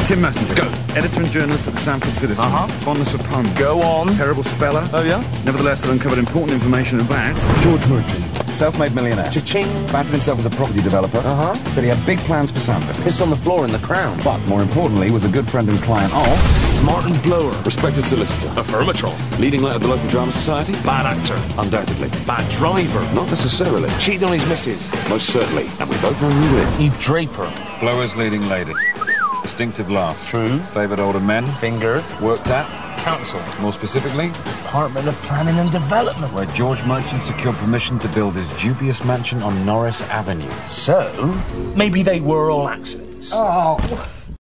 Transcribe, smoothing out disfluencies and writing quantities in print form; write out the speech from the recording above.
Tim Messenger. Go. Editor and journalist at the Sanford Citizen. Fondness of puns. Go on. Terrible speller. Oh, yeah? Nevertheless, had uncovered important information about George Merchant, self-made millionaire. Cha-ching. Fancied himself as a property developer. Said he had big plans for Sanford. Pissed on the floor in the Crown. But, more importantly, was a good friend and client of Martin Blower. Respected solicitor. Affirmatron. Leading light of the local drama society? Bad actor. Undoubtedly. Bad driver. Not necessarily. Cheated on his missus. Most certainly. And we both know who is. Eve Draper. Blower's leading lady. Distinctive laugh. True. Favoured older men. Fingered. Worked at. Council. More specifically, Department of Planning and Development. where George Merchant secured permission to build his dubious mansion on Norris Avenue. So, maybe they were all accidents. Oh,